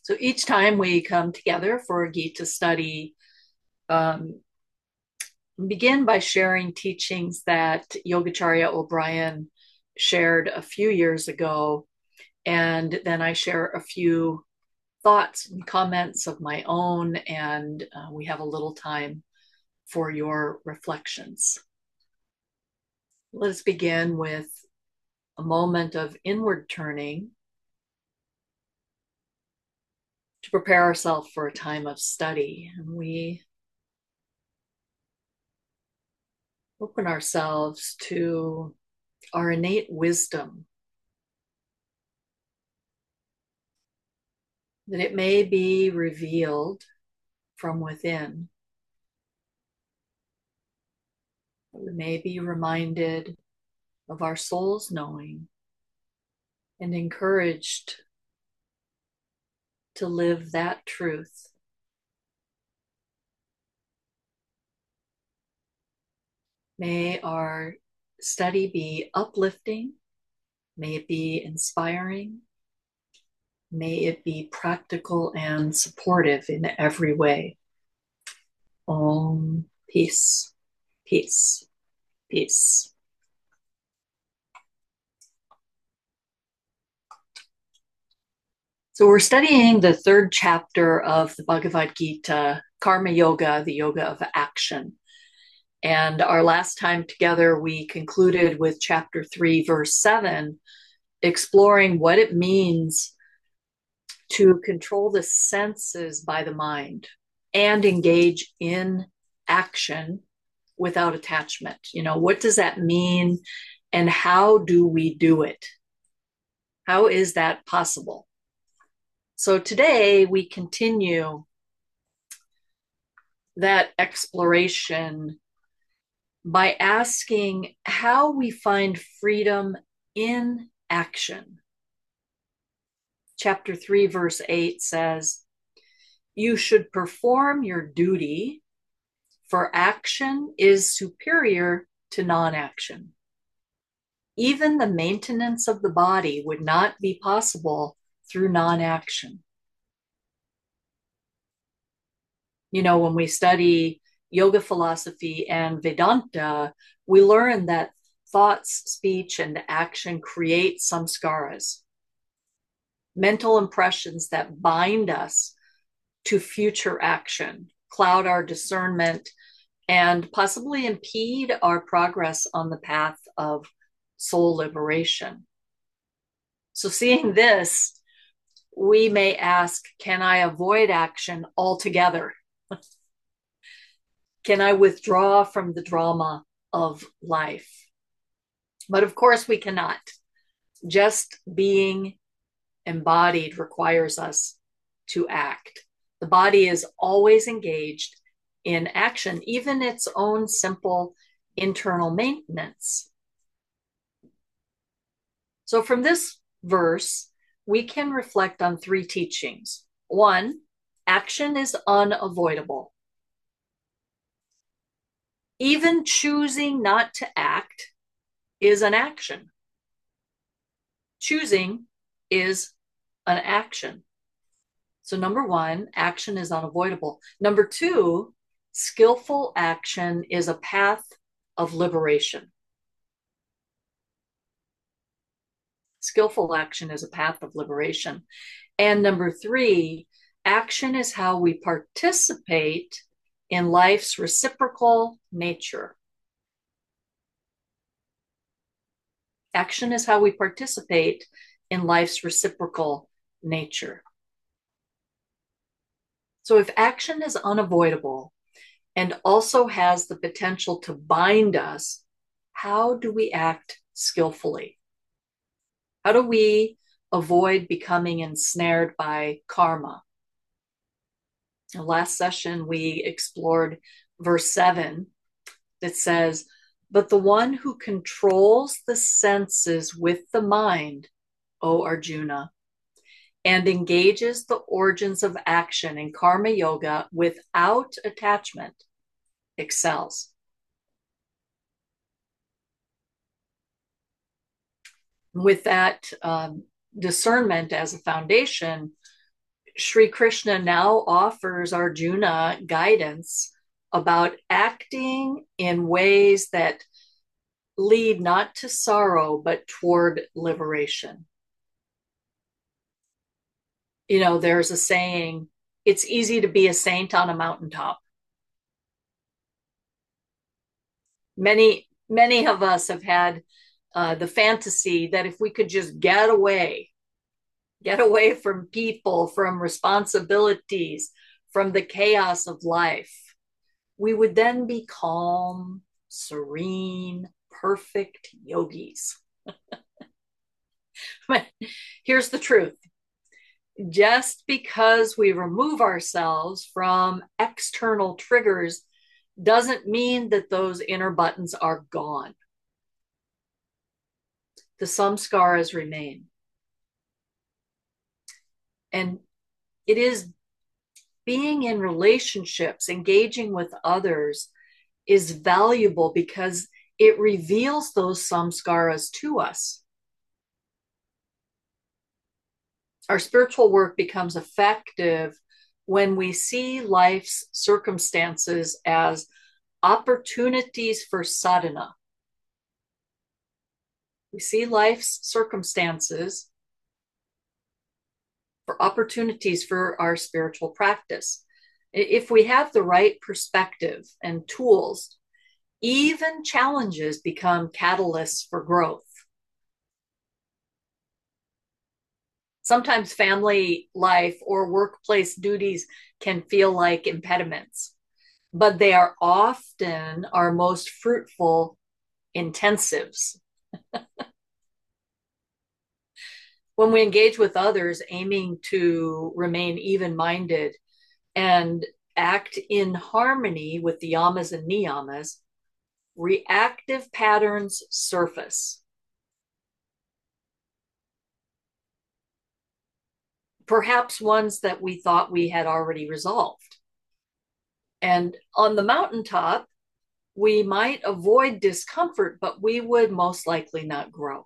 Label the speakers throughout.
Speaker 1: So each time we come together for a Gita study, um, begin by sharing teachings that Yogacharya O'Brien shared a few years ago. And then I share a few thoughts and comments of my own, and we have a little time for your reflections. Let us begin with a moment of inward turning to prepare ourselves for a time of study. And we open ourselves to our innate wisdom, that it may be revealed from within. We may be reminded of our soul's knowing and encouraged to live that truth. May our study be uplifting. May it be inspiring. May it be practical and supportive in every way. Om, peace, peace, peace. So we're studying the third chapter of the Bhagavad Gita, Karma Yoga, the yoga of action. And our last time together, we concluded with chapter 3, verse 7, exploring what it means to control the senses by the mind and engage in action without attachment. What does that mean and how do we do it? How is that possible? So today we continue that exploration by asking how we find freedom in action. Chapter 3, verse 8 says, "You should perform your duty, for action is superior to non-action. Even the maintenance of the body would not be possible through non-action." When we study yoga philosophy and Vedanta, we learn that thoughts, speech, and action create samskaras, mental impressions that bind us to future action, cloud our discernment, and possibly impede our progress on the path of soul liberation. So, seeing this, we may ask, can I avoid action altogether? Can I withdraw from the drama of life? But of course, we cannot. Just being embodied requires us to act. The body is always engaged in action, even its own simple internal maintenance. So, from this verse, we can reflect on three teachings. One, action is unavoidable. Even choosing not to act is an action. Choosing is an action. So, number one, action is unavoidable. Number two, skillful action is a path of liberation. Skillful action is a path of liberation. And number three, action is how we participate in life's reciprocal nature. Action is how we participate in life's reciprocal nature. So if action is unavoidable and also has the potential to bind us, how do we act skillfully? How do we avoid becoming ensnared by karma? In the last session, we explored verse 7 that says, "But the one who controls the senses with the mind, O Arjuna, and engages the origins of action in karma yoga without attachment, excels." With that discernment as a foundation, Sri Krishna now offers Arjuna guidance about acting in ways that lead not to sorrow, but toward liberation. You know, there's a saying, it's easy to be a saint on a mountaintop. Many of us have had the fantasy that if we could just get away from people, from responsibilities, from the chaos of life, we would then be calm, serene, perfect yogis. Here's the truth. Just because we remove ourselves from external triggers doesn't mean that those inner buttons are gone. The samskaras remain. And it is being in relationships, engaging with others is valuable because it reveals those samskaras to us. Our spiritual work becomes effective when we see life's circumstances as opportunities for sadhana. We see life's circumstances for opportunities for our spiritual practice. If we have the right perspective and tools, even challenges become catalysts for growth. Sometimes family life or workplace duties can feel like impediments, but they are often our most fruitful intensives. When we engage with others, aiming to remain even-minded and act in harmony with the yamas and niyamas, reactive patterns surface. Perhaps ones that we thought we had already resolved. And on the mountaintop, we might avoid discomfort, but we would most likely not grow.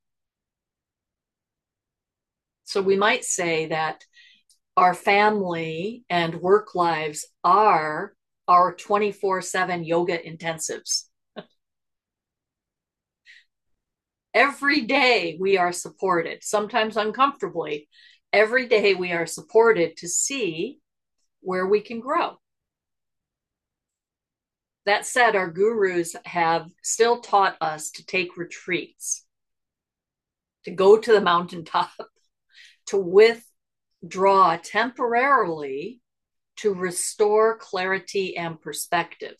Speaker 1: So we might say that our family and work lives are our 24/7 yoga intensives. Every day we are supported, sometimes uncomfortably. Every day we are supported to see where we can grow. That said, our gurus have still taught us to take retreats, to go to the mountaintop, to withdraw temporarily to restore clarity and perspective.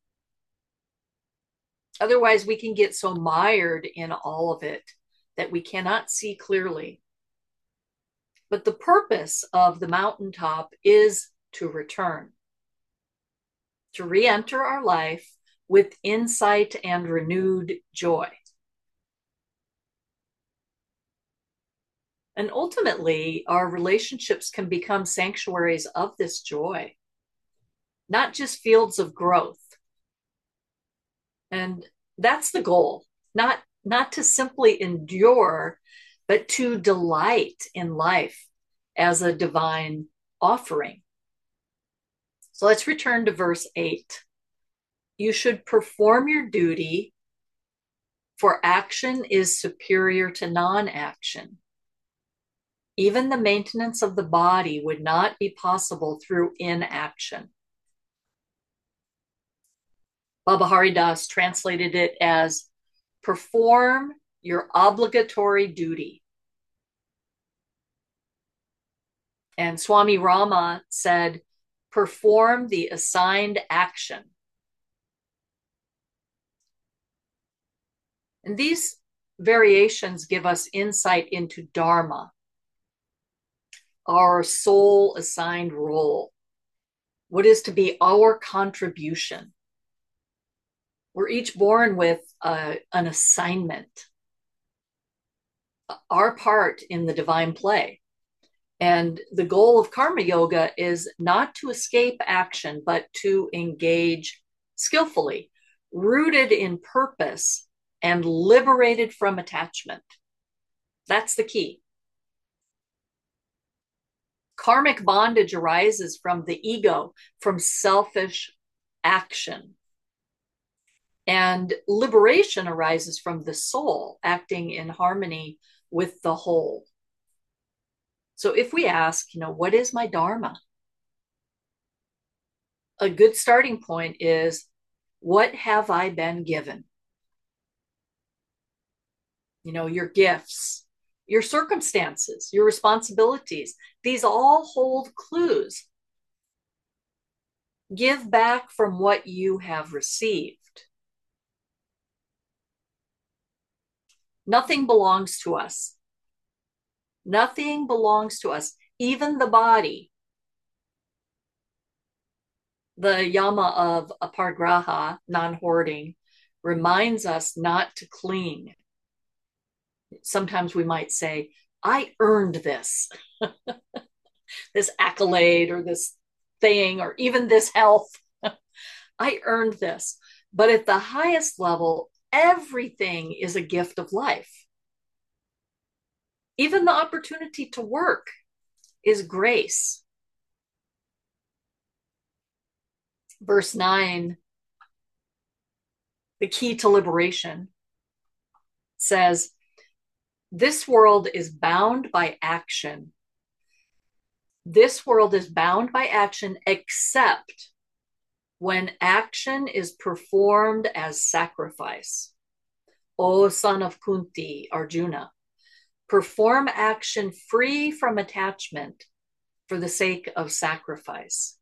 Speaker 1: Otherwise, we can get so mired in all of it that we cannot see clearly. But the purpose of the mountaintop is to return, to re-enter our life with insight and renewed joy. And ultimately, our relationships can become sanctuaries of this joy, not just fields of growth. And that's the goal, not to simply endure, but to delight in life as a divine offering. So let's return to verse 8. You should perform your duty, for action is superior to non-action. Even the maintenance of the body would not be possible through inaction. Baba Haridas translated it as perform your obligatory duty. And Swami Rama said, perform the assigned action. And these variations give us insight into Dharma, our soul assigned role, what is to be our contribution. We're each born with an assignment, our part in the divine play. And the goal of karma yoga is not to escape action, but to engage skillfully, rooted in purpose and liberated from attachment. That's the key. Karmic bondage arises from the ego, from selfish action. And liberation arises from the soul acting in harmony with the whole. So if we ask, what is my dharma? A good starting point is, what have I been given? Your gifts, your circumstances, your responsibilities, these all hold clues. Give back from what you have received. Nothing belongs to us. Nothing belongs to us, even the body. The yama of aparigraha, non-hoarding, reminds us not to cling. Sometimes we might say, I earned this, this accolade or this thing, or even this health. I earned this. But at the highest level, everything is a gift of life. Even the opportunity to work is grace. Verse 9, the key to liberation, says, this world is bound by action. This world is bound by action except when action is performed as sacrifice. O son of Kunti, Arjuna, perform action free from attachment for the sake of sacrifice.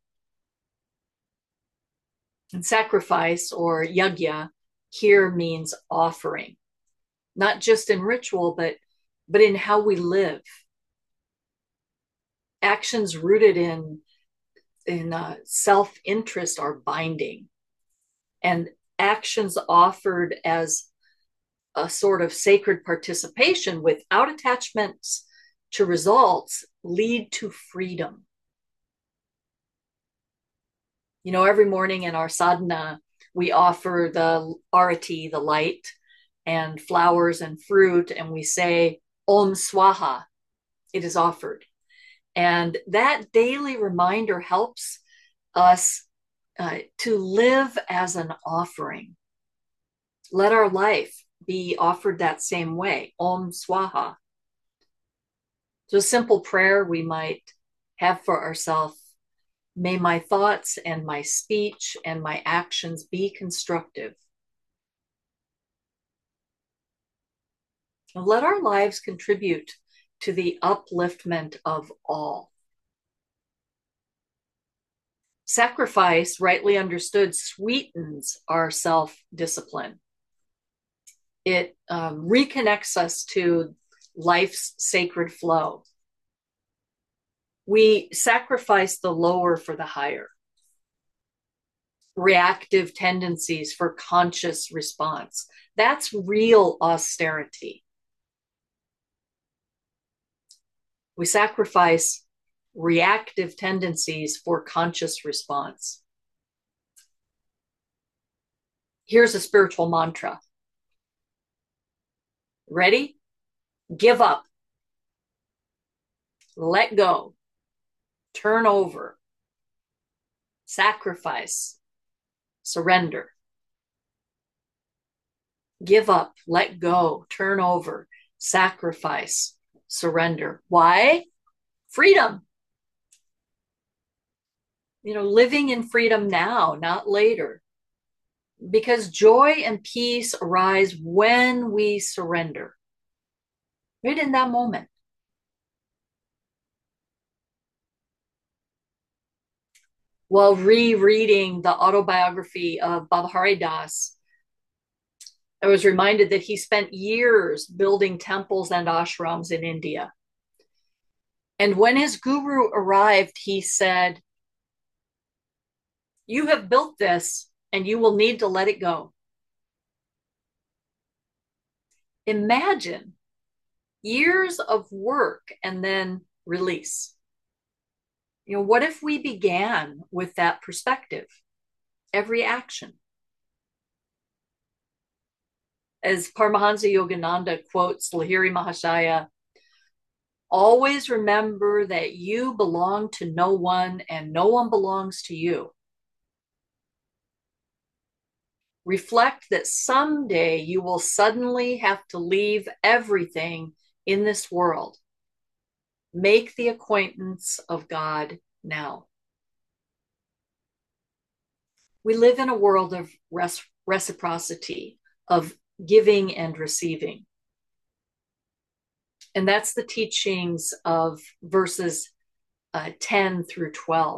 Speaker 1: And sacrifice, or yajna, here means offering, not just in ritual, but in how we live. Actions rooted in self-interest are binding, and actions offered as a sort of sacred participation without attachments to results lead to freedom. Every morning in our sadhana, we offer the arati, the light, and flowers and fruit, and we say, Om Swaha, it is offered. And that daily reminder helps us to live as an offering. Let our life be offered that same way, Om Swaha. So a simple prayer we might have for ourselves: may my thoughts and my speech and my actions be constructive. And let our lives contribute to the upliftment of all. Sacrifice, rightly understood, sweetens our self-discipline. It reconnects us to life's sacred flow. We sacrifice the lower for the higher, reactive tendencies for conscious response. That's real austerity. We sacrifice reactive tendencies for conscious response. Here's a spiritual mantra. Ready? Give up. Let go. Turn over. Sacrifice. Surrender. Give up. Let go. Turn over. Sacrifice. Surrender. Why? Freedom. Living in freedom now, not later. Because joy and peace arise when we surrender. Right in that moment. While rereading the autobiography of Baba Hari Das, I was reminded that he spent years building temples and ashrams in India. And when his guru arrived, he said, "You have built this and you will need to let it go." Imagine years of work and then release. What if we began with that perspective? Every action. As Paramahansa Yogananda quotes Lahiri Mahashaya, Always remember that you belong to no one and no one belongs to you. Reflect that someday you will suddenly have to leave everything in this world. Make the acquaintance of God now. We live in a world of reciprocity, of giving and receiving. And that's the teachings of verses 10 through 12.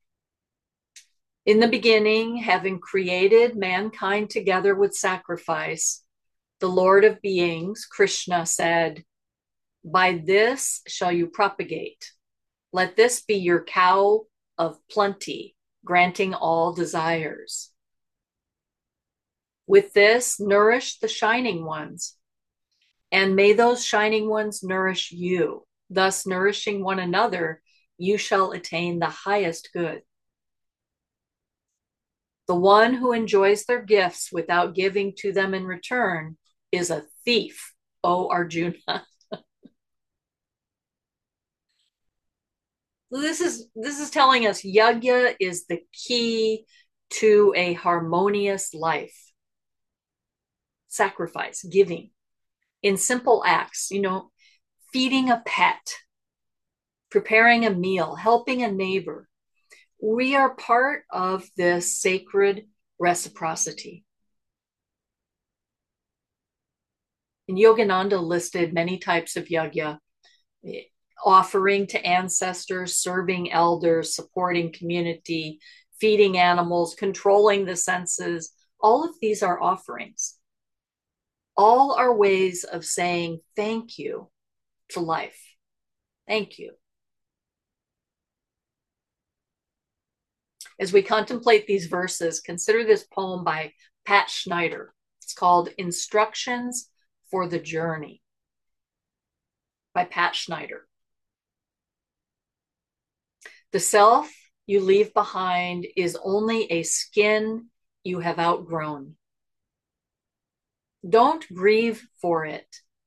Speaker 1: In the beginning, having created mankind together with sacrifice, the Lord of beings, Krishna, said, "By this shall you propagate. Let this be your cow of plenty, granting all desires. With this, nourish the shining ones, and may those shining ones nourish you. Thus, nourishing one another, you shall attain the highest good. The one who enjoys their gifts without giving to them in return is a thief, O Arjuna." This is telling us yajna is the key to a harmonious life. Sacrifice, giving, in simple acts, feeding a pet, preparing a meal, helping a neighbor. We are part of this sacred reciprocity. And Yogananda listed many types of yajna: offering to ancestors, serving elders, supporting community, feeding animals, controlling the senses. All of these are offerings. All are ways of saying thank you to life. Thank you. As we contemplate these verses, consider this poem by Pat Schneider. It's called Instructions for the Journey by Pat Schneider. The self you leave behind is only a skin you have outgrown. Don't grieve for it.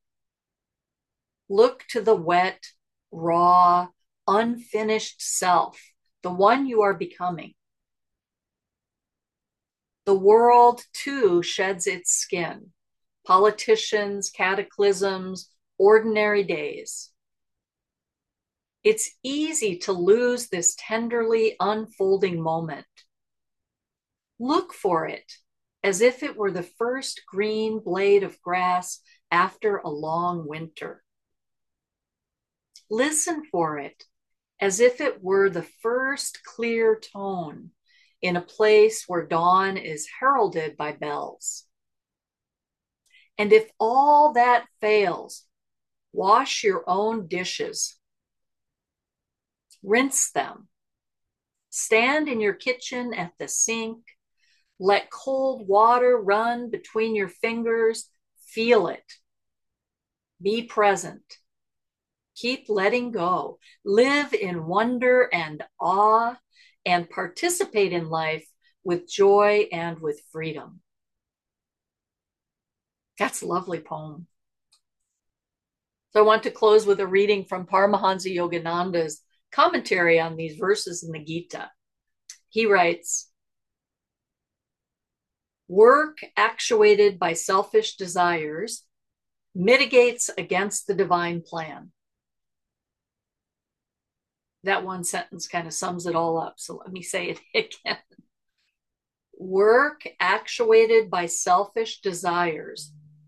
Speaker 1: Look to the wet, raw, unfinished self, the one you are becoming. The world, too, sheds its skin. Politicians, cataclysms, ordinary days. It's easy to lose this tenderly unfolding moment. Look for it as if it were the first green blade of grass after a long winter. Listen for it as if it were the first clear tone in a place where dawn is heralded by bells. And if all that fails, wash your own dishes. Rinse them. Stand in your kitchen at the sink. Let cold water run between your fingers. Feel it. Be present. Keep letting go. Live in wonder and awe and participate in life with joy and with freedom. That's a lovely poem. So I want to close with a reading from Paramahansa Yogananda's commentary on these verses in the Gita. He writes, "Work actuated by selfish desires mitigates against the divine plan." That one sentence kind of sums it all up. So let me say it again. Work actuated by selfish desires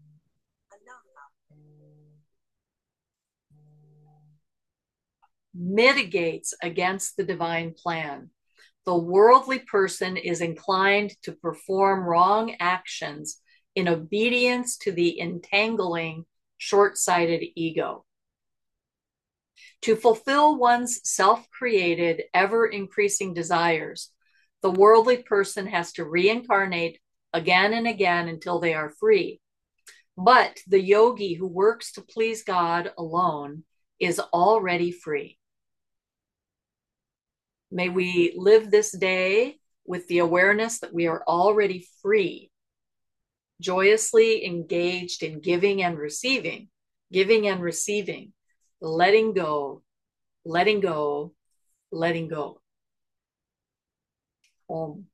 Speaker 1: mitigates against the divine plan. The worldly person is inclined to perform wrong actions in obedience to the entangling, short-sighted ego. To fulfill one's self-created, ever-increasing desires, the worldly person has to reincarnate again and again until they are free. But the yogi who works to please God alone is already free. May we live this day with the awareness that we are already free, joyously engaged in giving and receiving letting go, letting go, letting go. Om.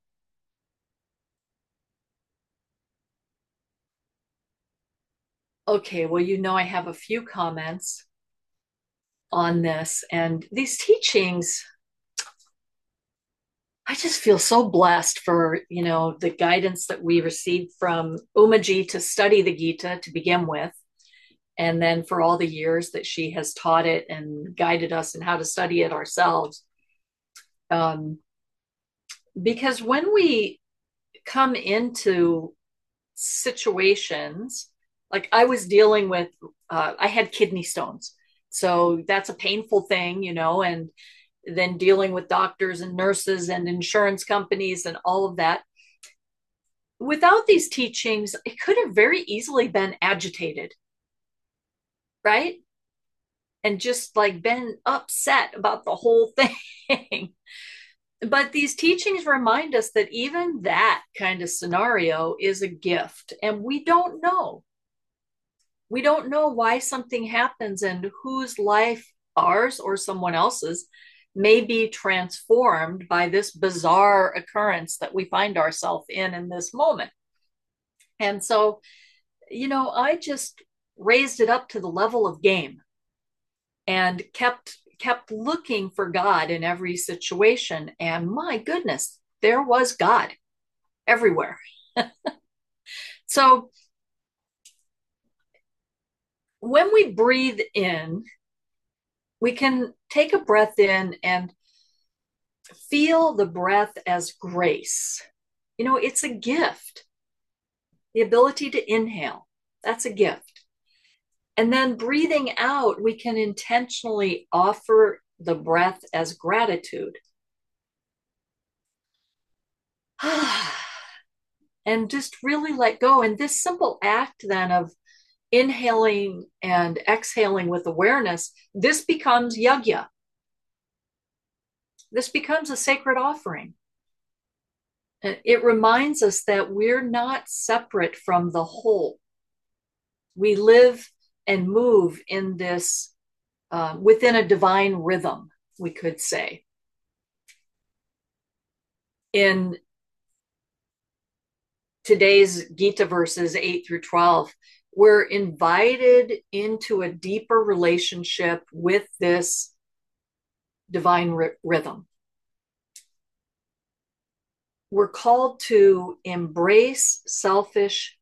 Speaker 1: Okay, well, I have a few comments on this, and these teachings, I just feel so blessed for, the guidance that we received from Umaji to study the Gita to begin with, and then for all the years that she has taught it and guided us in how to study it ourselves. Because when we come into situations, like I was dealing with, I had kidney stones. So that's a painful thing, and then dealing with doctors and nurses and insurance companies and all of that. Without these teachings, it could have very easily been agitated, right? And just like been upset about the whole thing. But these teachings remind us that even that kind of scenario is a gift, and we don't know. We don't know why something happens and whose life, ours or someone else's, may be transformed by this bizarre occurrence that we find ourselves in this moment. And so, I just raised it up to the level of game and kept looking for God in every situation. And my goodness, there was God everywhere. So when we breathe in, we can take a breath in and feel the breath as grace. It's a gift. The ability to inhale, that's a gift. And then breathing out, we can intentionally offer the breath as gratitude. And just really let go. And this simple act then of inhaling and exhaling with awareness, this becomes yajna. This becomes a sacred offering. It reminds us that we're not separate from the whole. We live and move in this, within a divine rhythm, we could say. In today's Gita verses 8 through 12, we're invited into a deeper relationship with this divine rhythm. We're called to embrace selfless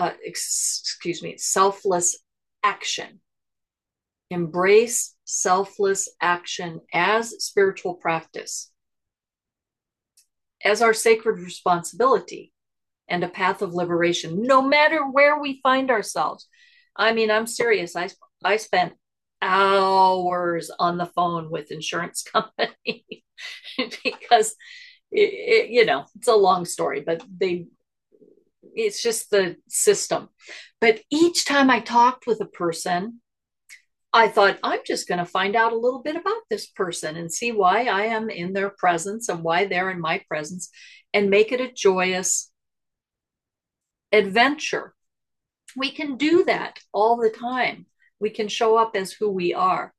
Speaker 1: action. Embrace selfless action as spiritual practice, as our sacred responsibility and a path of liberation, no matter where we find ourselves. I mean, I'm serious. I spent hours on the phone with insurance company because it's a long story, but it's just the system. But each time I talked with a person, I thought, I'm just going to find out a little bit about this person and see why I am in their presence and why they're in my presence, and make it a joyous adventure. We can do that all the time. We can show up as who we are.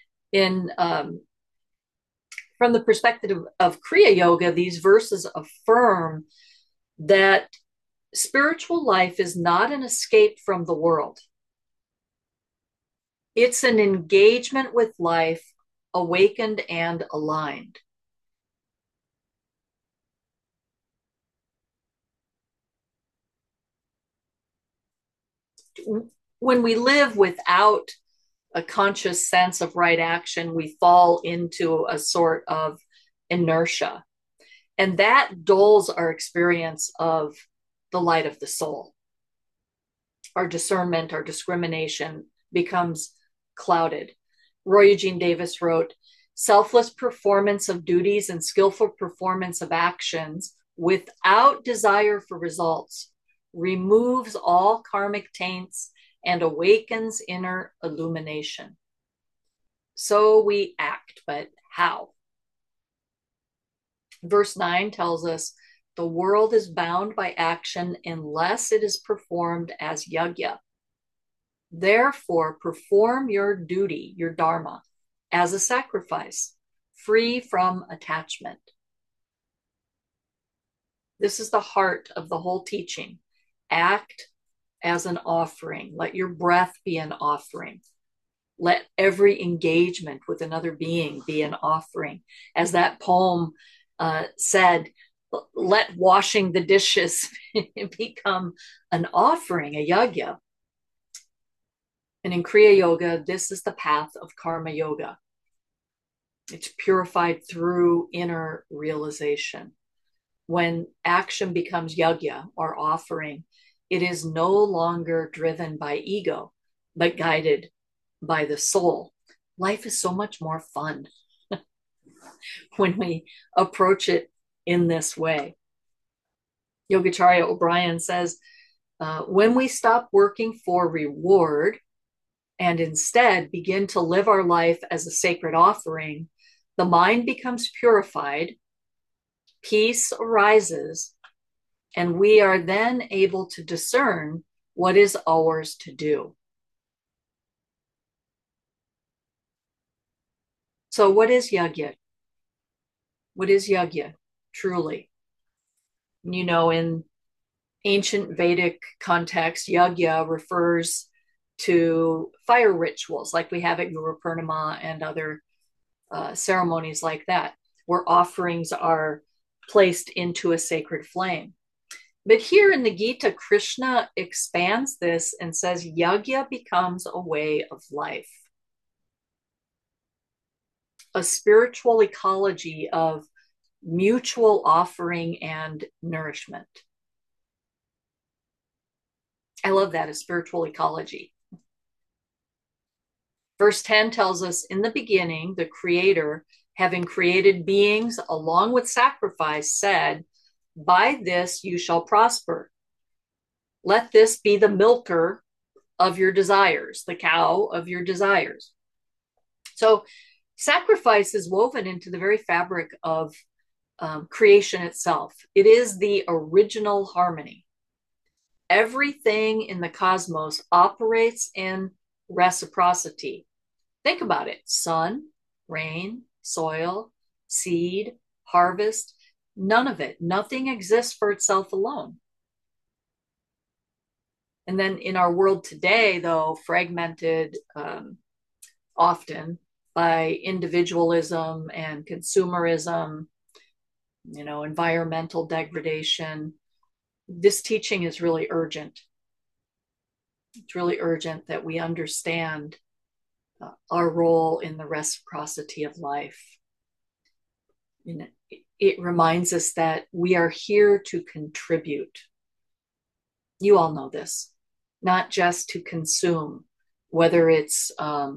Speaker 1: From the perspective of Kriya Yoga, these verses affirm that spiritual life is not an escape from the world. It's an engagement with life, awakened and aligned. When we live without a conscious sense of right action, we fall into a sort of inertia. And that dulls our experience of the light of the soul. Our discernment, our discrimination becomes clouded. Roy Eugene Davis wrote, selfless performance of duties and skillful performance of actions without desire for results removes all karmic taints and awakens inner illumination. So we act, but how? Verse 9 tells us the world is bound by action unless it is performed as yajna. Therefore, perform your duty, your dharma, as a sacrifice, free from attachment. This is the heart of the whole teaching. Act as an offering. Let your breath be an offering. Let every engagement with another being be an offering. As that poem said, let washing the dishes become an offering, a yajna. And in Kriya Yoga, this is the path of Karma Yoga. It's purified through inner realization. When action becomes yajna or offering, it is no longer driven by ego, but guided by the soul. Life is so much more fun when we approach it in this way. Yogacharya O'Brien says, when we stop working for reward and instead begin to live our life as a sacred offering, the mind becomes purified, peace arises, and we are then able to discern what is ours to do. So, what is yajna? What is yajna, truly? You know, in ancient Vedic context, yajna refers to fire rituals like we have at Guru Purnima and other ceremonies like that, where offerings are placed into a sacred flame. But here in the Gita, Krishna expands this and says yajna becomes a way of life, a spiritual ecology of mutual offering and nourishment. I love that, a spiritual ecology. Verse 10 tells us, in the beginning, the Creator, having created beings along with sacrifice, said, by this you shall prosper. Let this be the milker of your desires, the cow of your desires. So sacrifice is woven into the very fabric of creation itself. It is the original harmony. Everything in the cosmos operates in reciprocity. Think about it. Sun, rain, soil, seed, harvest, none of it. Nothing exists for itself alone. And then in our world today, though, fragmented often by individualism and consumerism, you know, environmental degradation, this teaching is really urgent. It's really urgent that we understand our role in the reciprocity of life. And it reminds us that we are here to contribute. You all know this, not just to consume, whether it's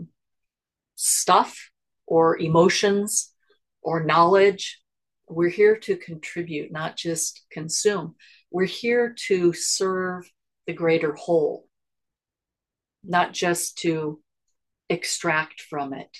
Speaker 1: stuff or emotions or knowledge. We're here to contribute, not just consume. We're here to serve the greater whole, not just to extract from it.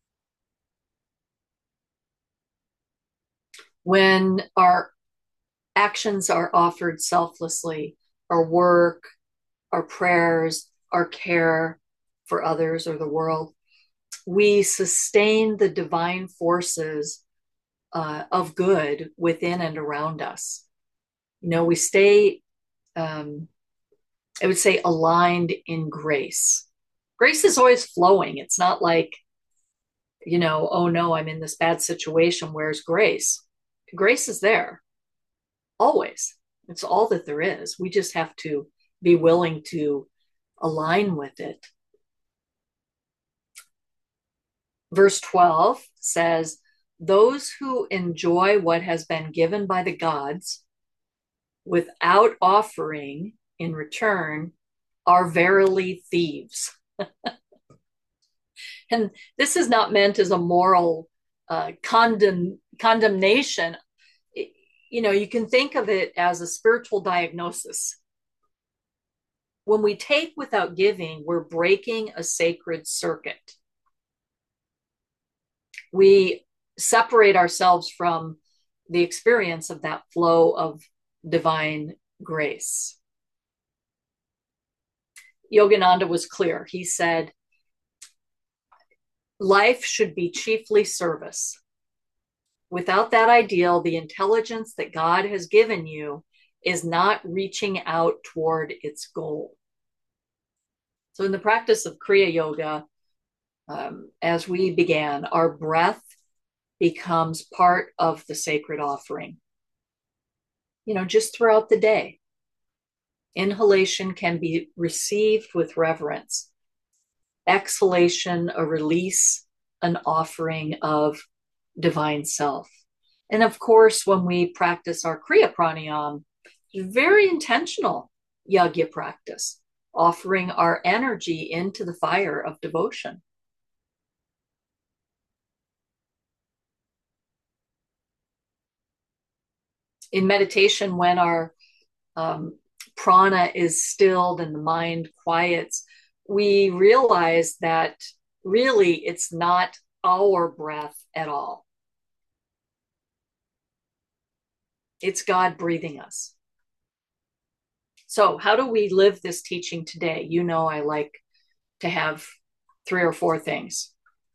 Speaker 1: When our actions are offered selflessly, our work, our prayers, our care for others or the world, we sustain the divine forces of good within and around us. You know, we stay, I would say, aligned in grace. Grace is always flowing. It's not like, you know, oh no, I'm in this bad situation. Where's grace? Grace is there always. It's all that there is. We just have to be willing to align with it. Verse 12 says, those who enjoy what has been given by the gods without offering in return are verily thieves. And this is not meant as a moral condemnation. You know, you can think of it as a spiritual diagnosis. When we take without giving, we're breaking a sacred circuit. We separate ourselves from the experience of that flow of divine grace. Yogananda was clear. He said, life should be chiefly service. Without that ideal, the intelligence that God has given you is not reaching out toward its goal. So, in the practice of Kriya Yoga, as we began, our breath becomes part of the sacred offering. Just throughout the day, inhalation can be received with reverence, exhalation, a release, an offering of divine self. And of course, when we practice our Kriya Pranayam, very intentional yagya practice, offering our energy into the fire of devotion. In meditation, when our prana is stilled and the mind quiets, we realize that really it's not our breath at all. It's God breathing us. So, how do we live this teaching today? I like to have 3 or 4 things.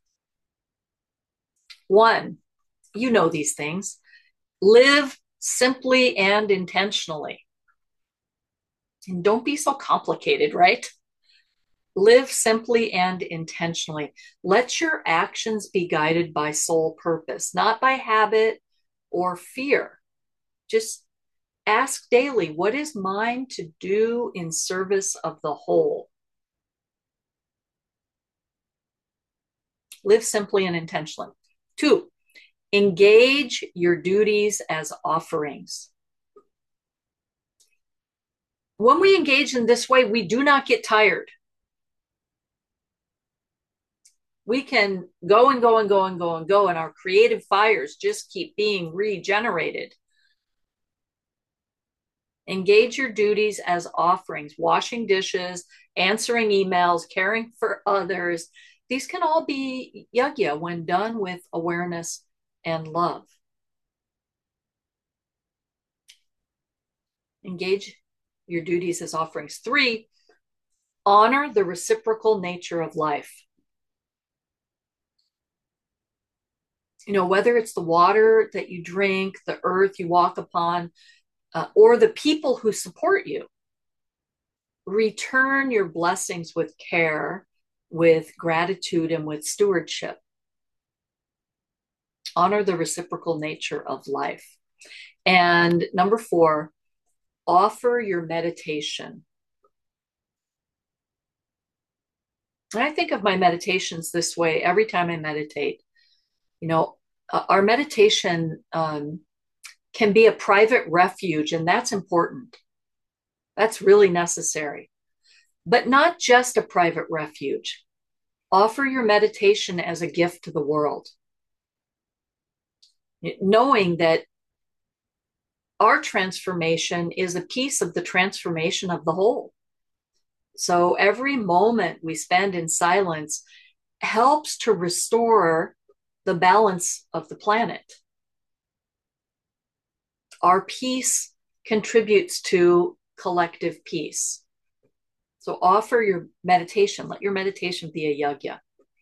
Speaker 1: One, these things. Live simply and intentionally. And don't be so complicated, right? Live simply and intentionally. Let your actions be guided by soul purpose, not by habit or fear. Just ask daily, what is mine to do in service of the whole? Live simply and intentionally. 2, engage your duties as offerings. When we engage in this way, we do not get tired. We can go and go and go and go and go, and our creative fires just keep being regenerated. Engage your duties as offerings, washing dishes, answering emails, caring for others. These can all be yagya when done with awareness and love. Engage your duties as offerings. 3, honor the reciprocal nature of life. Whether it's the water that you drink, the earth you walk upon, or the people who support you, return your blessings with care, with gratitude, and with stewardship. Honor the reciprocal nature of life. And number 4, offer your meditation. And I think of my meditations this way every time I meditate. Our meditation can be a private refuge, and that's important. That's really necessary. But not just a private refuge. Offer your meditation as a gift to the world, knowing that our transformation is a piece of the transformation of the whole. So every moment we spend in silence helps to restore the balance of the planet. Our peace contributes to collective peace. So offer your meditation. Let your meditation be a yagya.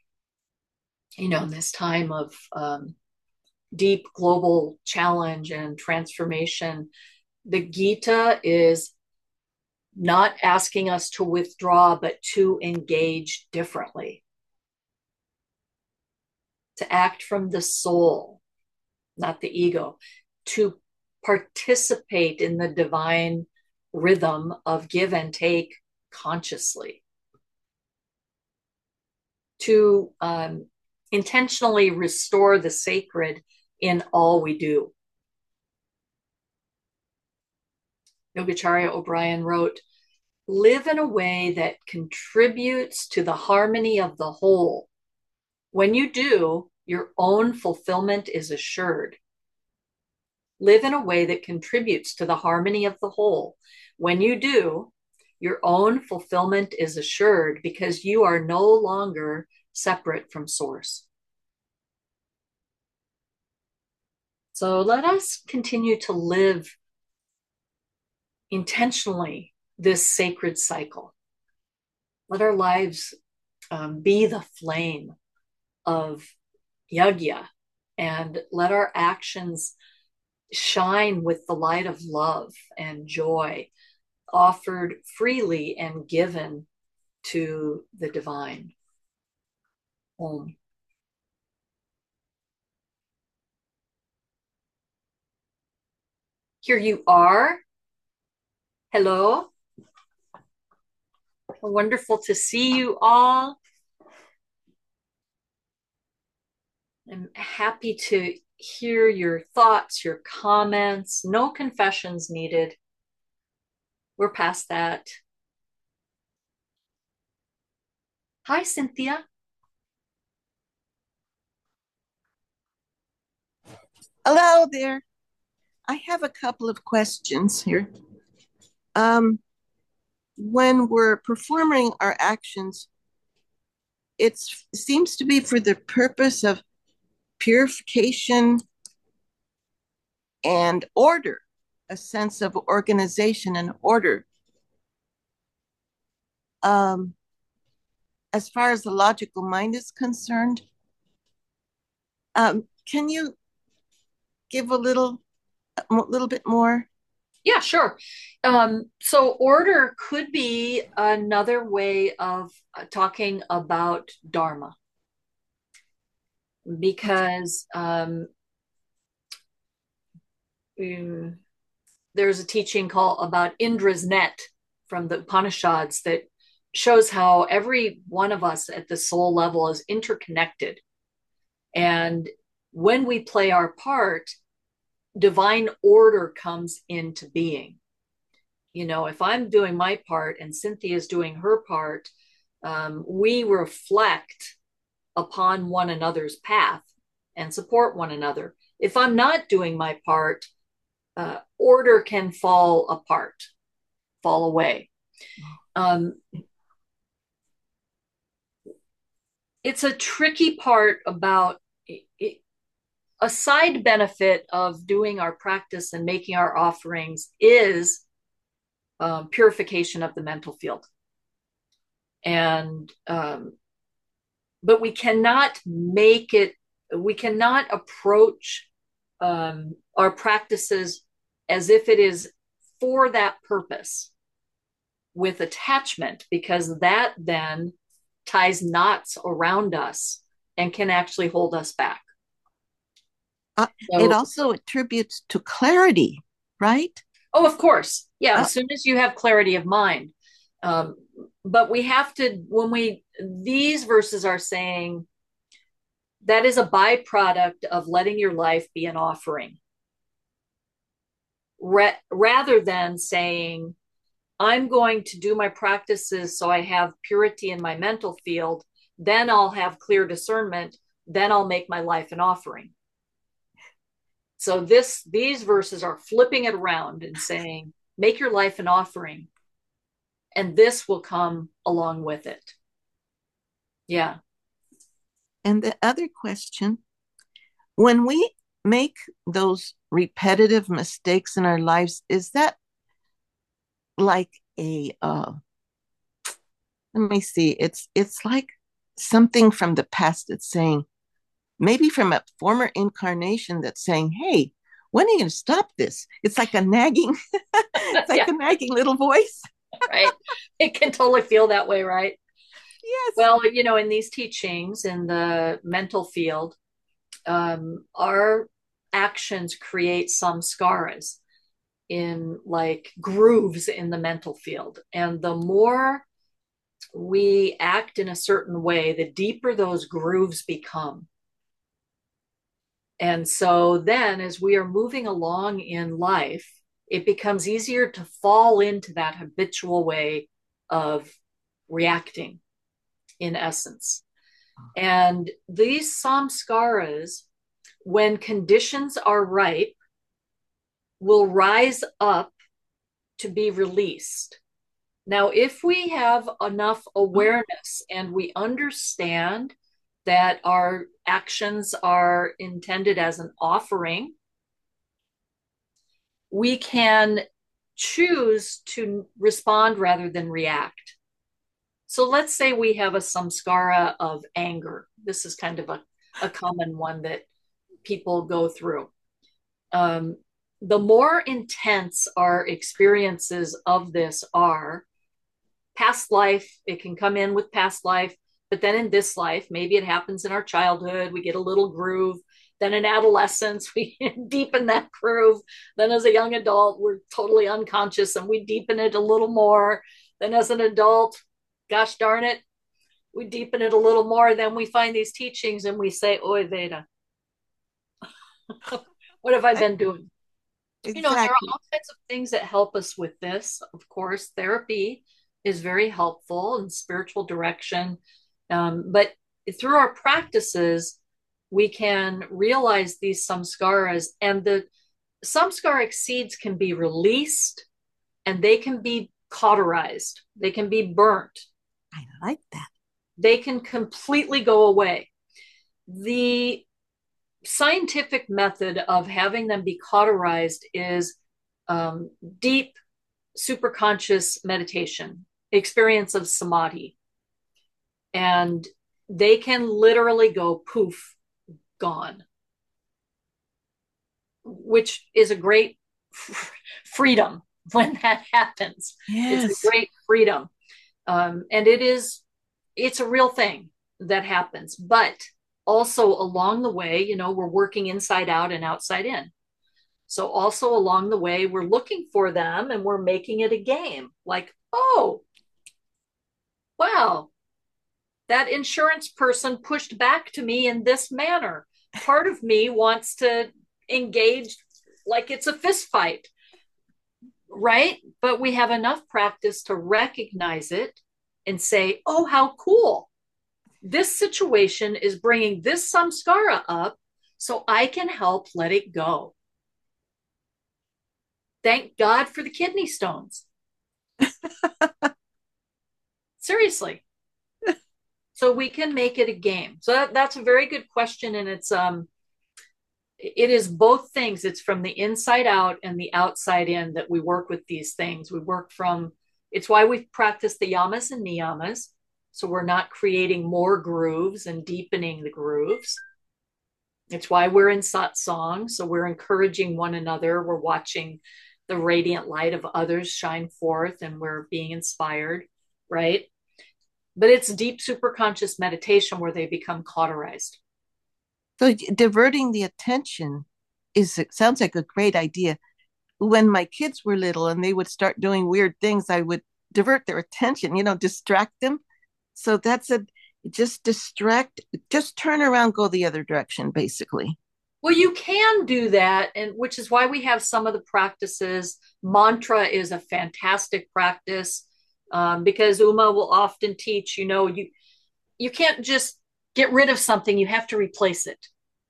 Speaker 1: In this time of deep global challenge and transformation, the Gita is not asking us to withdraw, but to engage differently. To act from the soul, not the ego. To participate in the divine rhythm of give and take consciously. To intentionally restore the sacred in all we do. Yogacharya O'Brien wrote, live in a way that contributes to the harmony of the whole. When you do, your own fulfillment is assured. Live in a way that contributes to the harmony of the whole. When you do, your own fulfillment is assured because you are no longer separate from Source. So let us continue to live intentionally this sacred cycle. Let our lives be the flame of yajna, and let our actions shine with the light of love and joy, offered freely and given to the divine. Om. Here you are. Hello. Wonderful to see you all. I'm happy to hear your thoughts, your comments. No confessions needed. We're past that. Hi, Cynthia.
Speaker 2: Hello there. I have a couple of questions here. Um, when we're performing our actions, it seems to be for the purpose of purification and order, a sense of organization and order. Um, as far as the logical mind is concerned, can you give a little bit more?
Speaker 1: Yeah, sure. So order could be another way of talking about Dharma, because mm, there's a teaching called about Indra's net from the Upanishads that shows how every one of us at the soul level is interconnected. And when we play our part, divine order comes into being. You know, if I'm doing my part and Cynthia's doing her part, we reflect upon one another's path and support one another. If I'm not doing my part, order can fall apart, fall away. Um, it's a tricky part about it, a side benefit of doing our practice and making our offerings is purification of the mental field. And but we cannot make it, we cannot approach our practices as if it is for that purpose with attachment, because that then ties knots around us and can actually hold us back.
Speaker 2: Uh, it
Speaker 1: So,
Speaker 2: also attributes to clarity, right?
Speaker 1: oh, of course. Yeah,
Speaker 2: Uh,
Speaker 1: as soon as you have clarity of mind. Um, but we have to, when we, these verses are saying that is a byproduct of letting your life be an offering, rather than saying, I'm going to do my practices so I have purity in my mental field, then I'll have clear discernment, then I'll make my life an offering. So these verses are flipping it around and saying, make your life an offering, and this will come along with it. Yeah.
Speaker 2: and the other question, when we make those repetitive mistakes in our lives, is that like a let me see, it's like something from the past that's saying, maybe from a former incarnation that's saying, hey, when are you going to stop this? It's like a nagging, it's like
Speaker 1: Yeah,
Speaker 2: a nagging little voice.
Speaker 1: right. It can totally feel that way, right?
Speaker 2: Yes.
Speaker 1: Well, you know, in these teachings in the mental field, our actions create samskaras, in like grooves in the mental field. And the more we act in a certain way, the deeper those grooves become. And so then, as we are moving along in life, it becomes easier to fall into that habitual way of reacting, in essence. And these samskaras, when conditions are ripe, will rise up to be released. Now, if we have enough awareness and we understand that our actions are intended as an offering, we can choose to respond rather than react. So let's say we have a samskara of anger. This is kind of a common one that people go through. Um, the more intense our experiences of this are, past life, it can come in with past life, but then in this life, maybe it happens in our childhood, we get a little groove. Then in adolescence, we deepen that groove. Then as a young adult, we're totally unconscious and we deepen it a little more. Then as an adult, gosh darn it, we deepen it a little more. Then we find these teachings and we say, Oy Veda, what have I been doing? There are
Speaker 2: Exactly.
Speaker 1: all kinds of things that help us with this. Of course, therapy is very helpful and spiritual direction. But through our practices, we can realize these samskaras, and the samskara seeds can be released and they can be cauterized, they can be burnt,
Speaker 2: I like that.
Speaker 1: they can completely go away. The scientific method of having them be cauterized is deep superconscious meditation, experience of samadhi. And they can literally go poof, gone, which is a great freedom when that happens. It's a
Speaker 2: Yes.
Speaker 1: great freedom. And it's a real thing that happens. But also along the way, we're working inside out and outside in. So also along the way, we're looking for them and we're making it a game. Like, oh, wow, that insurance person pushed back to me in this manner. Part of me wants to engage like it's a fist fight, right? But we have enough practice to recognize it and say, oh, how cool. This situation is bringing this samskara up so I can help let it go. Thank God for the kidney stones. Seriously. So we can make it a game. So that's a very good question. And it is both things. It's from the inside out and the outside in that we work with these things. We work from, it's why we practice the yamas and niyamas. So we're not creating more grooves and deepening the grooves. It's why we're in satsang. So we're encouraging one another. We're watching the radiant light of others shine forth and we're being inspired, right? But it's deep superconscious meditation where they become cauterized.
Speaker 2: So diverting the attention is it sounds like a great idea. When my kids were little and they would start doing weird things, I would divert their attention, distract them. So that's a just distract, just turn around, go the other direction, basically.
Speaker 1: Well, you can do that, and which is why we have some of the practices. Mantra is a fantastic practice because Uma will often teach. You can't just get rid of something; you have to replace it.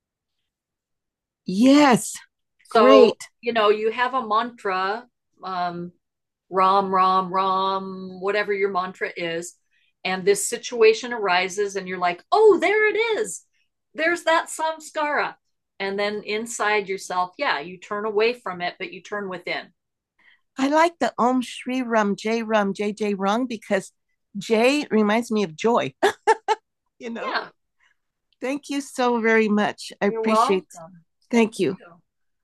Speaker 2: Yes,
Speaker 1: So
Speaker 2: great.
Speaker 1: you have a mantra, um, Ram, Ram, Ram, whatever your mantra is, and this situation arises, and you're like, "Oh, there it is. There's that samskara." And then inside yourself, yeah, you turn away from it, but you turn within.
Speaker 2: I like the Om Shri Ram, J J Rung because J reminds me of joy. you know.
Speaker 1: Yeah,
Speaker 2: Thank you so very much. I
Speaker 1: you're
Speaker 2: appreciate.
Speaker 1: welcome. Thank
Speaker 2: Thank you.
Speaker 1: you.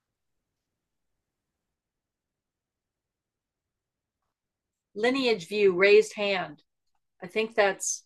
Speaker 1: Lineage view, raised hand. I think that's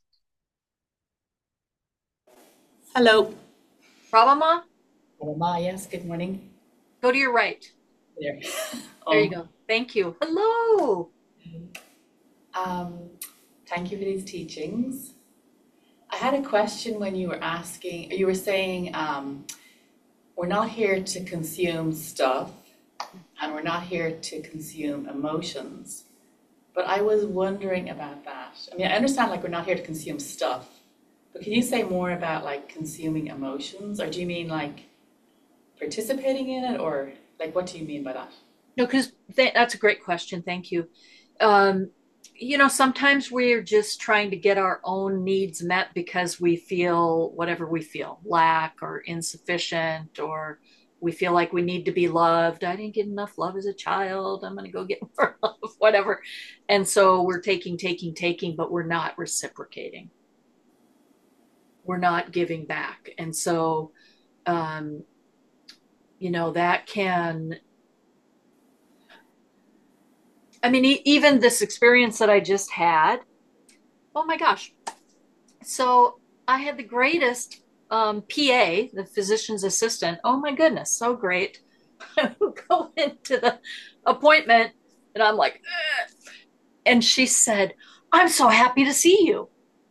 Speaker 3: Hello.
Speaker 1: Prabhama.
Speaker 3: Rama, yes, good morning.
Speaker 1: Go to your right.
Speaker 3: There.
Speaker 1: There you go. Thank you. Hello.
Speaker 3: Um, Thank you for these teachings. I had a question when you were saying, we're not here to consume stuff and we're not here to consume emotions. But I was wondering about that. I mean, I understand like we're not here to consume stuff, but can you say more about like consuming emotions? Or do you mean like participating in it, or like what do you mean by that?
Speaker 1: No, because that's a great question. Thank you. Um, sometimes we're just trying to get our own needs met because we feel whatever we feel, lack or insufficient or We feel like we need to be loved. I didn't get enough love as a child. I'm going to go get more love, whatever. And so we're taking, but we're not reciprocating. We're not giving back. And so, um, that can, I mean, even this experience that I just had, oh my gosh. So I had the greatest PA, the physician's assistant. Oh my goodness, so great. I would go into the appointment and I'm like, ugh. And she said, I'm so happy to see you.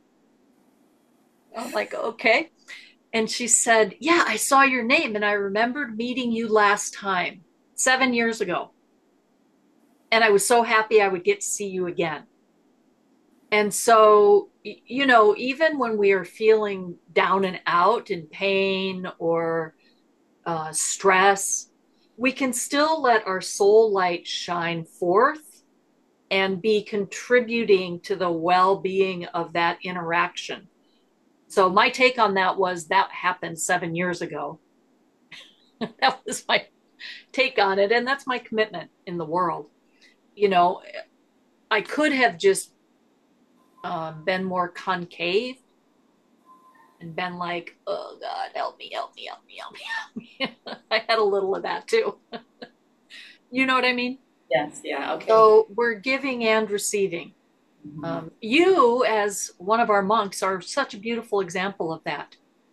Speaker 1: I'm like, okay. And she said, yeah, I saw your name and I remembered meeting you last time 7 years ago. And I was so happy I would get to see you again. And so, even when we are feeling down and out in pain or stress, we can still let our soul light shine forth and be contributing to the well being of that interaction. So, my take on that was that happened 7 years ago. That was my take on it. And that's my commitment in the world. You know, I could have just been more concave and been like, oh God, help me, help me, help me, help me, help me. I had a little of that too. You know what I mean?
Speaker 3: Yes, yeah, okay.
Speaker 1: So we're giving and receiving.
Speaker 3: Mhm.
Speaker 1: You, as one of our monks, are such a beautiful example of that.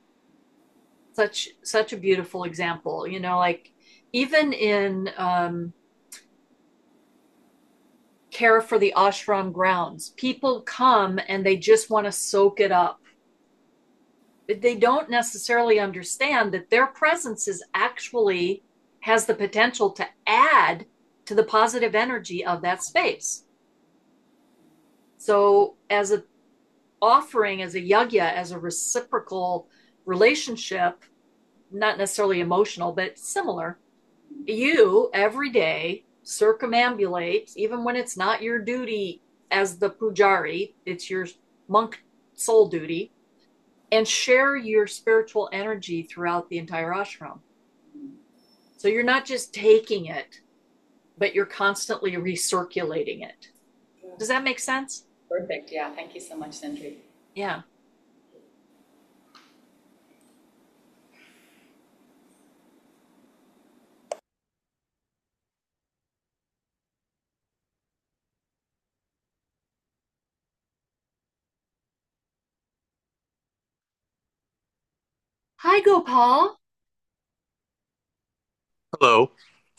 Speaker 1: Such a beautiful example. Like even in care for the ashram grounds, people come and they just want to soak it up. They don't necessarily understand that their presence is actually has the potential to add to the positive energy of that space. So as a offering, as a yagya, as a reciprocal relationship, not necessarily emotional, but similar, you every day circumambulate, even when it's not your duty as the pujari, it's your monk soul duty, and share your spiritual energy throughout the entire ashram. So you're not just taking it, but you're constantly recirculating it. Does that make sense?
Speaker 3: Perfect, yeah, thank you so much, Sindri.
Speaker 1: Yeah. Hi, Gopal.
Speaker 4: Hello.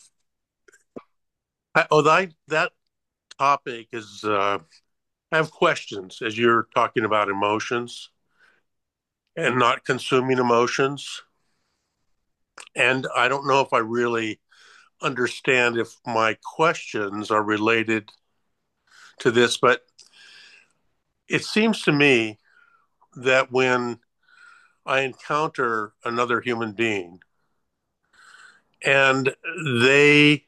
Speaker 4: That topic is. I have questions as you're talking about emotions and not consuming emotions, and I don't know if I really understand if my questions are related to this, but it seems to me that when I encounter another human being and they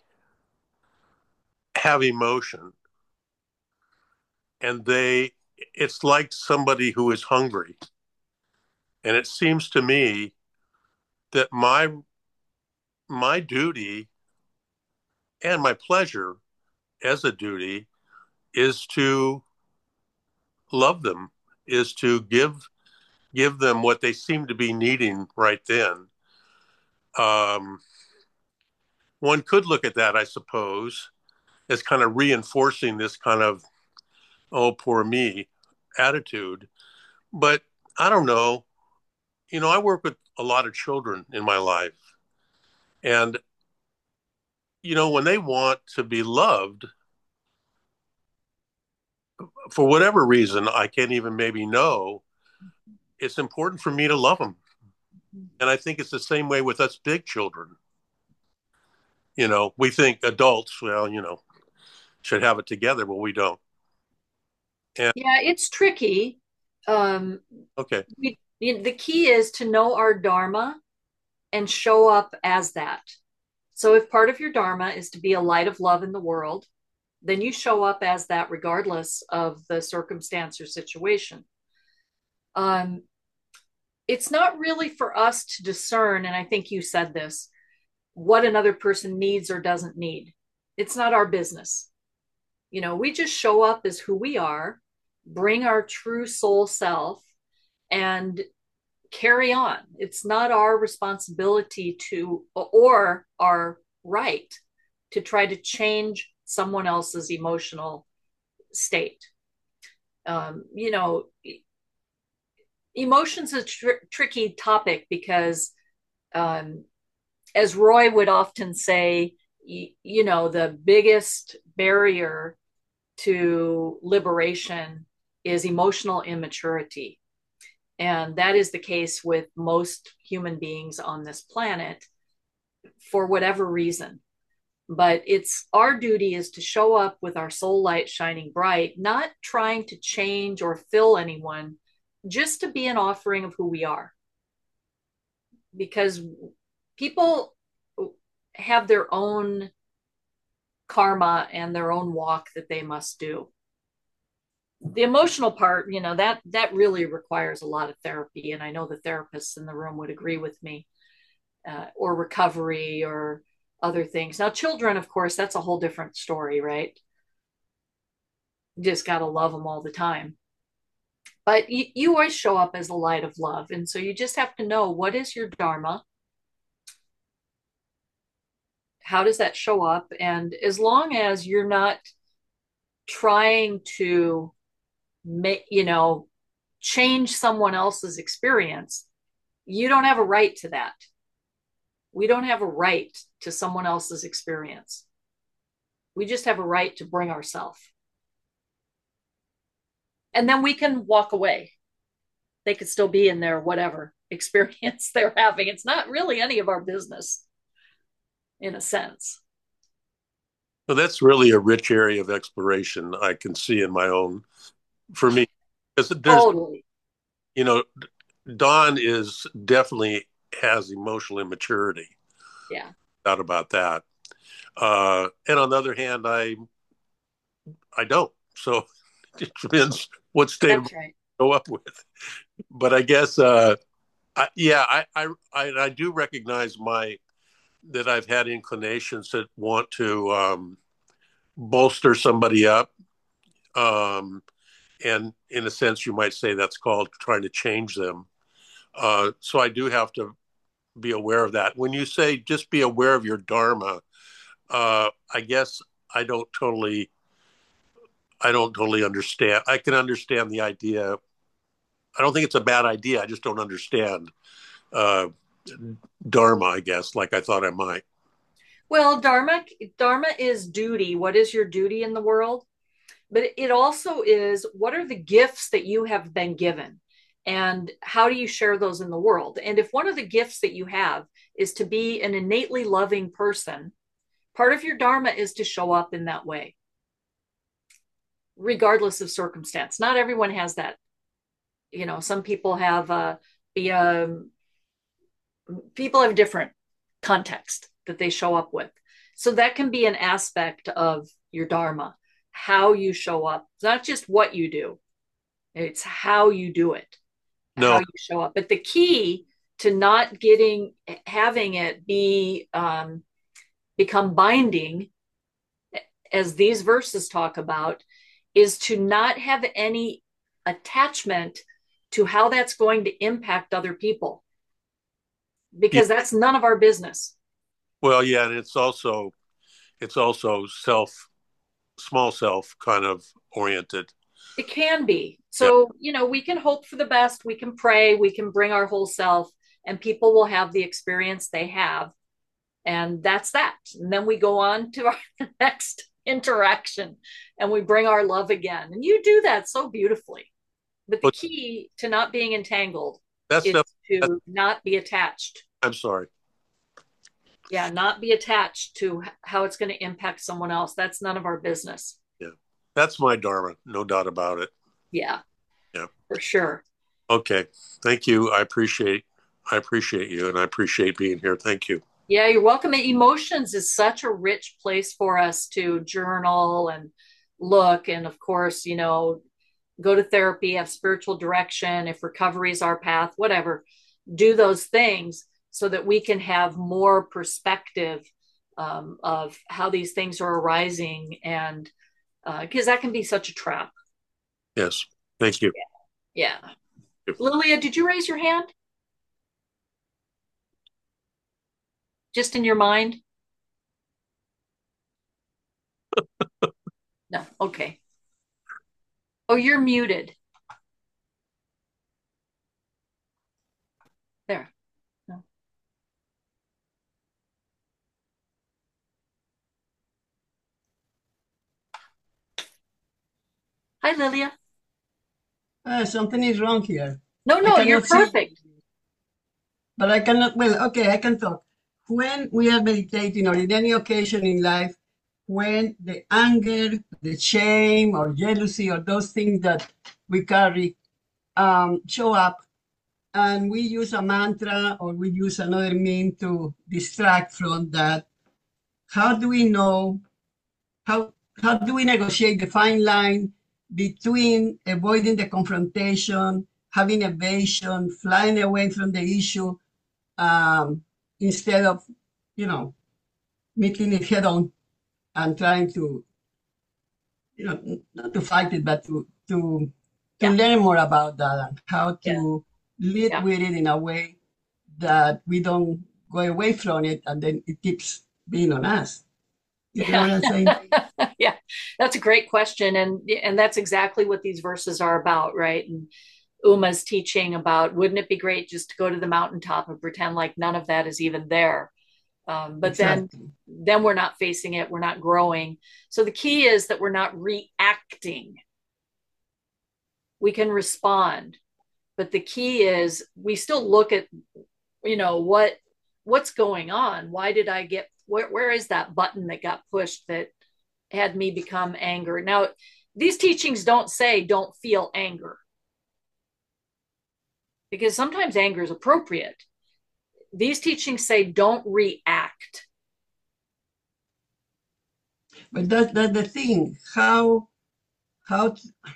Speaker 4: have emotion and it's like somebody who is hungry, and it seems to me that my duty and my pleasure as a duty is to love them, is to give them what they seem to be needing right then. um, One could look at that, I suppose, as kind of reinforcing this kind of "oh, poor me" attitude. But I don't know. I work with a lot of children in my life, and when they want to be loved for whatever reason, I can't even maybe know, it's important for me to love them. And I think it's the same way with us big children. We think adults, well, should have it together. Well, we don't. And
Speaker 1: Yeah, it's tricky. Um,
Speaker 4: okay,
Speaker 1: the key is to know our dharma and show up as that. So if part of your dharma is to be a light of love in the world, then you show up as that regardless of the circumstance or situation. Um, it's not really for us to discern, and I think you said this, what another person needs or doesn't need. It's not our business. We just show up as who we are, bring our true soul self, and carry on. It's not our responsibility or our right to try to change someone else's emotional state. Emotions is a tricky topic because, as Roy would often say, the biggest barrier to liberation is emotional immaturity. And that is the case with most human beings on this planet for whatever reason. But it's our duty is to show up with our soul light shining bright, not trying to change or fill anyone, just to be an offering of who we are. Because people have their own karma and their own walk that they must do. The emotional part, that really requires a lot of therapy. And I know the therapists in the room would agree with me, or recovery or other things. Now, children, of course, that's a whole different story, right? You just got to love them all the time. But you always show up as a light of love. And so you just have to know, what is your dharma? How does that show up? And as long as you're not trying to change someone else's experience, you don't have a right to that. We don't have a right to someone else's experience. We just have a right to bring ourselves. And then we can walk away. They could still be in their whatever experience they're having. It's not really any of our business, in a sense.
Speaker 4: Well, that's really a rich area of exploration I can see in my own, for me. Because
Speaker 1: totally.
Speaker 4: Dawn definitely has emotional immaturity.
Speaker 1: Yeah.
Speaker 4: Doubt about that. And on the other hand, I don't. So it depends what state I go up with. But I guess, I do recognize that I've had inclinations that want to bolster somebody up. And in a sense, you might say that's called trying to change them. So I do have to be aware of that. When you say just be aware of your dharma, I guess I don't totally understand. I can understand the idea. I don't think it's a bad idea. I just don't understand dharma, I guess, like I thought I might.
Speaker 1: Well, dharma is duty. What is your duty in the world? But it also is, what are the gifts that you have been given? And how do you share those in the world? And if one of the gifts that you have is to be an innately loving person, part of your dharma is to show up in that way, regardless of circumstance. Not everyone has that. Some people have people have different context that they show up with. So that can be an aspect of your dharma, how you show up. It's not just what you do, it's how you do it, how you show up. But the key to not having it become binding, as these verses talk about, is to not have any attachment to how that's going to impact other people, because that's none of our business.
Speaker 4: Well, yeah, and it's also small self kind of oriented.
Speaker 1: It can be. So, we can hope for the best, we can pray, we can bring our whole self, and people will have the experience they have. And that's that. And then we go on to our next interaction and we bring our love again. And you do that so beautifully. But the key to not being entangled is to not be attached.
Speaker 4: I'm sorry.
Speaker 1: Yeah, not be attached to how it's going to impact someone else. That's none of our business.
Speaker 4: Yeah, that's my dharma, no doubt about it.
Speaker 1: Yeah, for sure.
Speaker 4: Okay, thank you. I appreciate you, and I appreciate being here. Thank you.
Speaker 1: Yeah, you're welcome. Emotions is such a rich place for us to journal and look, and of course, go to therapy, have spiritual direction. If recovery is our path, whatever, do those things. so that we can have more perspective of how these things are arising, and because that can be such a trap.
Speaker 4: Yes. Thank you.
Speaker 1: Yeah. Lilia, did you raise your hand? Just in your mind? No. Okay. Oh, you're muted. There. No. Hi, Lilia.
Speaker 5: Something is wrong here.
Speaker 1: No,
Speaker 5: I
Speaker 1: no, you're
Speaker 5: cannot see,
Speaker 1: perfect.
Speaker 5: but I cannot. Well, okay, I can talk. When we are meditating or in any occasion in life, when the anger, the shame, or jealousy, or those things that we carry show up, and we use a mantra or we use another mean to distract from that, how do we know how how do we negotiate the fine line between avoiding the confrontation, having evasion, flying away from the issue, um, instead of, you know, meeting it head on and trying to, not to fight it, but to
Speaker 1: Yeah,
Speaker 5: learn more about that and how
Speaker 1: yeah,
Speaker 5: to live
Speaker 1: yeah.
Speaker 5: with it in a way that we don't go away from it and then it keeps being on us. You know
Speaker 1: Yeah.
Speaker 5: what I'm saying?
Speaker 1: Yeah. That's a great question. And that's exactly what these verses are about, right? And Uma's teaching about, wouldn't it be great just to go to the mountaintop and pretend like none of that is even there? But
Speaker 5: Exactly.
Speaker 1: then we're not facing it, we're not growing. So the key is that we're not reacting. We can respond, but the key is we still look at, what's going on. Why did I get where is that button that got pushed that had me become angry? Now, these teachings don't say don't feel anger, because sometimes anger is appropriate. These teachings say don't react.
Speaker 5: But that's the thing. How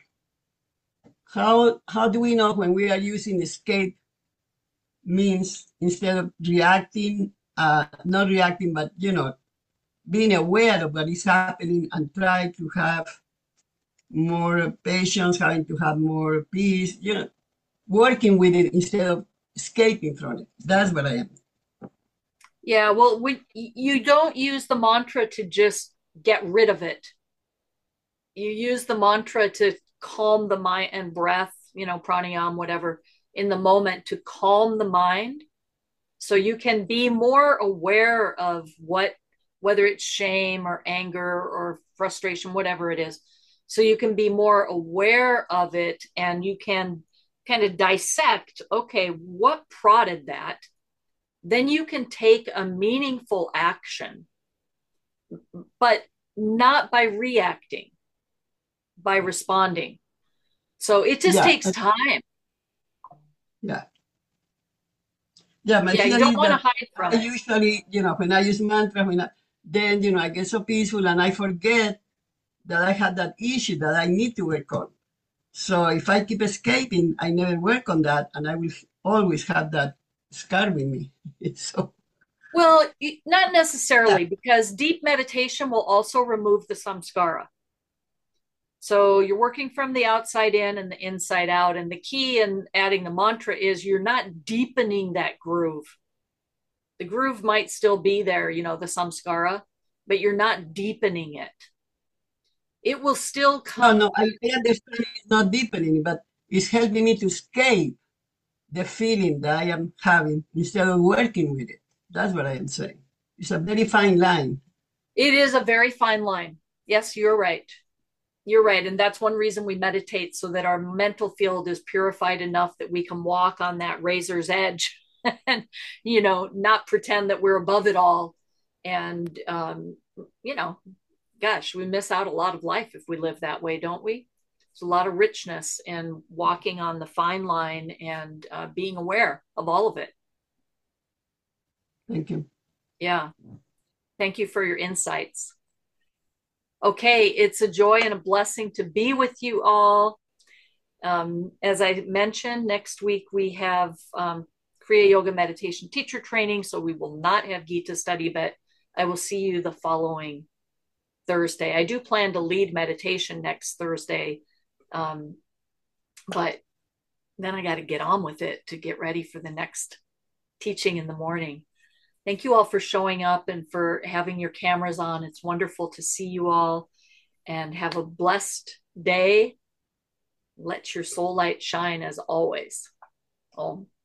Speaker 5: how do we know when we are using escape means instead of reacting, not reacting, but being aware of what is happening and try to have more patience, having to have more peace, working with it instead of escaping from it. That's what I am.
Speaker 1: Yeah, well, you don't use the mantra to just get rid of it. You use the mantra to calm the mind and breath, pranayam, whatever, in the moment, to calm the mind, so you can be more aware of whether it's shame or anger or frustration, whatever it is. So you can be more aware of it, and you can kind of dissect, okay, what prodded that? Then you can take a meaningful action, but not by reacting, by responding. So it just
Speaker 5: Yeah,
Speaker 1: takes time.
Speaker 5: yeah, yeah. My
Speaker 1: Yeah, you
Speaker 5: theory
Speaker 1: don't
Speaker 5: is
Speaker 1: want to
Speaker 5: that
Speaker 1: hide
Speaker 5: I
Speaker 1: from it.
Speaker 5: usually, when I use mantra, then I get so peaceful and I forget that I had that issue that I need to work on. So if I keep escaping, I never work on that, and I will always have that scar with me. So
Speaker 1: Well, not
Speaker 5: yeah,
Speaker 1: necessarily, because deep meditation will also remove the samskara. So you're working from the outside in and the inside out. And the key in adding the mantra is you're not deepening that groove. The groove might still be there, the samskara, but you're not deepening it. It will still
Speaker 5: no,
Speaker 1: come.
Speaker 5: no, I understand it's not deepening, but it's helping me to escape the feeling that I am having instead of working with it. That's what I am saying. It's a very fine line.
Speaker 1: It is a very fine line. Yes, you're right. You're right. And that's one reason we meditate, so that our mental field is purified enough that we can walk on that razor's edge and, not pretend that we're above it all. And, you know, gosh, we miss out a lot of life if we live that way, don't we? There's a lot of richness in walking on the fine line and being aware of all of it.
Speaker 5: Thank you.
Speaker 1: Yeah. Thank you for your insights. Okay, it's a joy and a blessing to be with you all. As I mentioned, next week we have Kriya Yoga meditation teacher training, so we will not have Gita study, but I will see you the following Thursday. I do plan to lead meditation next Thursday, but then I got to get on with it to get ready for the next teaching in the morning. Thank you all for showing up and for having your cameras on. It's wonderful to see you all, and have a blessed day. Let your soul light shine as always. Om.